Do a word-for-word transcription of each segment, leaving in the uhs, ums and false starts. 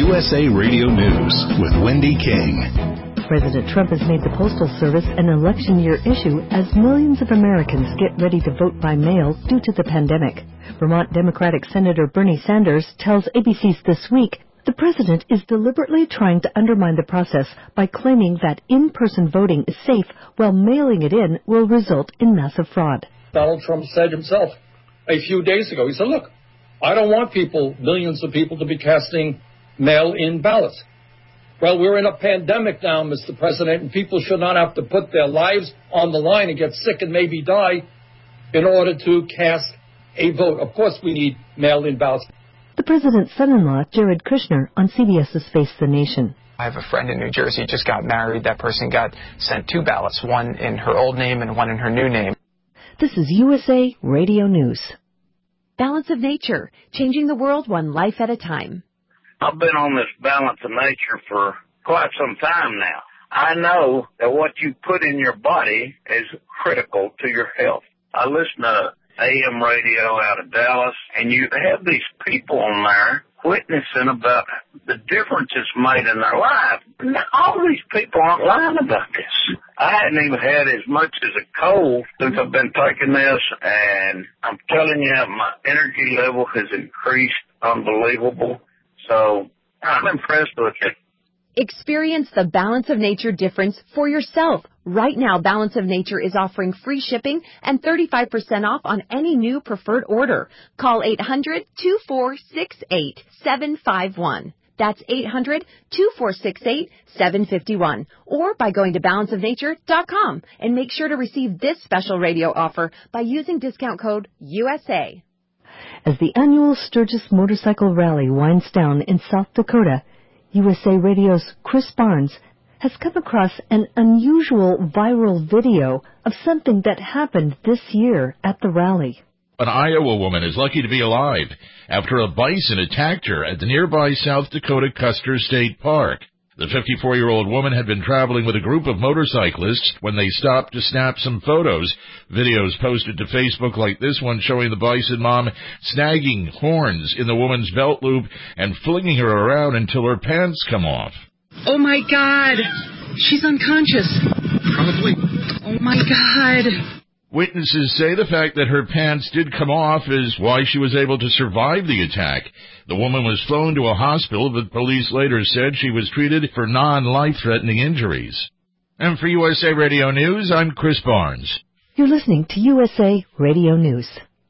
U S A Radio News with Wendy King. President Trump has made the Postal Service an election year issue as millions of Americans get ready to vote by mail due to the pandemic. Vermont Democratic Senator Bernie Sanders tells A B C's This Week the president is deliberately trying to undermine the process by claiming that in-person voting is safe while mailing it in will result in massive fraud. Donald Trump said himself a few days ago, he said, look, I don't want people, millions of people, to be casting mail-in ballots. Well, we're in a pandemic now, Mister President, and people should not have to put their lives on the line and get sick and maybe die in order to cast a vote. Of course, we need mail-in ballots. The president's son-in-law, Jared Kushner, on CBS's Face the Nation. I have a friend in New Jersey, just got married. That person got sent two ballots, one in her old name and one in her new name. This is U S A Radio News. Balance of Nature, changing the world one life at a time. I've been on this balance of nature for quite some time now. I know that what you put in your body is critical to your health. I listen to A M radio out of Dallas, and you have these people on there witnessing about the difference it's made in their life. Now, all these people aren't lying about this. I hadn't even had as much as a cold since I've been taking this, and I'm telling you, my energy level has increased unbelievable. So I'm impressed with it. Experience the Balance of Nature difference for yourself. Right now, Balance of Nature is offering free shipping and thirty-five percent off on any new preferred order. Call eight hundred, two four six eight, seven five one. That's eight hundred, two four six eight, seven five one. Or by going to balance of nature dot com. And make sure to receive this special radio offer by using discount code U S A. As the annual Sturgis Motorcycle Rally winds down in South Dakota, U S A Radio's Chris Barnes has come across an unusual viral video of something that happened this year at the rally. An Iowa woman is lucky to be alive after a bison attacked her at the nearby South Dakota Custer State Park. The fifty-four-year-old woman had been traveling with a group of motorcyclists when they stopped to snap some photos. Videos posted to Facebook like this one showing the bison mom snagging horns in the woman's belt loop and flinging her around until her pants come off. Oh, my God. She's unconscious. Probably. Oh, my God. Witnesses say the fact that her pants did come off is why she was able to survive the attack. The woman was flown to a hospital, but police later said she was treated for non-life-threatening injuries. And for U S A Radio News, I'm Chris Barnes. You're listening to U S A Radio News.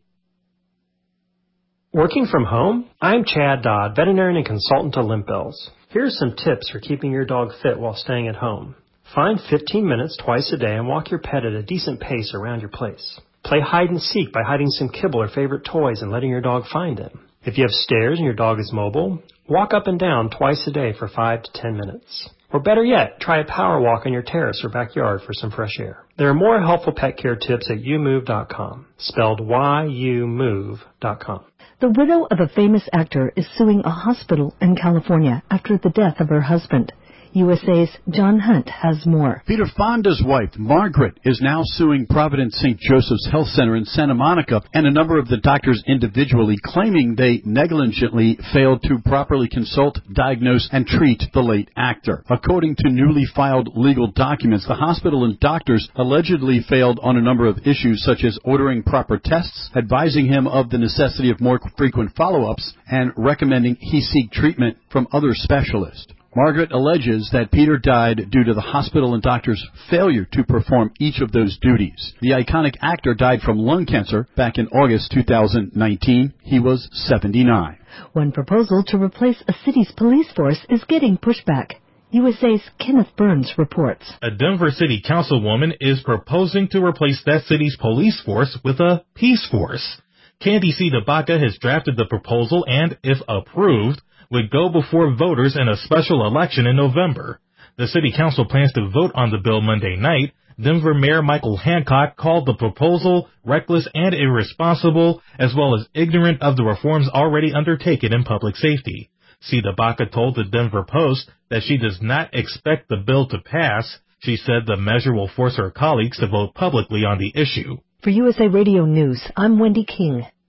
Working from home? I'm Chad Dodd, veterinarian and consultant to Limp Bills. Here are some tips for keeping your dog fit while staying at home. Find fifteen minutes twice a day and walk your pet at a decent pace around your place. Play hide and seek by hiding some kibble or favorite toys and letting your dog find them. If you have stairs and your dog is mobile, walk up and down twice a day for five to ten minutes. Or better yet, try a power walk on your terrace or backyard for some fresh air. There are more helpful pet care tips at you move dot com, spelled Y U move dot com. The widow of a famous actor is suing a hospital in California after the death of her husband. U S A's John Hunt has more. Peter Fonda's wife, Margaret, is now suing Providence Saint Joseph's Health Center in Santa Monica and a number of the doctors individually, claiming they negligently failed to properly consult, diagnose, and treat the late actor. According to newly filed legal documents, the hospital and doctors allegedly failed on a number of issues such as ordering proper tests, advising him of the necessity of more frequent follow-ups, and recommending he seek treatment from other specialists. Margaret alleges that Peter died due to the hospital and doctors' failure to perform each of those duties. The iconic actor died from lung cancer back in August two thousand nineteen. He was seventy-nine. One proposal to replace a city's police force is getting pushback. U S A's Kenneth Burns reports. A Denver City Councilwoman is proposing to replace that city's police force with a peace force. Candy C. DeBaca has drafted the proposal and, if approved, would go before voters in a special election in November. The city council plans to vote on the bill Monday night. Denver Mayor Michael Hancock called the proposal reckless and irresponsible, as well as ignorant of the reforms already undertaken in public safety. C. DeBaca told the Denver Post that she does not expect the bill to pass. She said the measure will force her colleagues to vote publicly on the issue. For U S A Radio News, I'm Wendy King.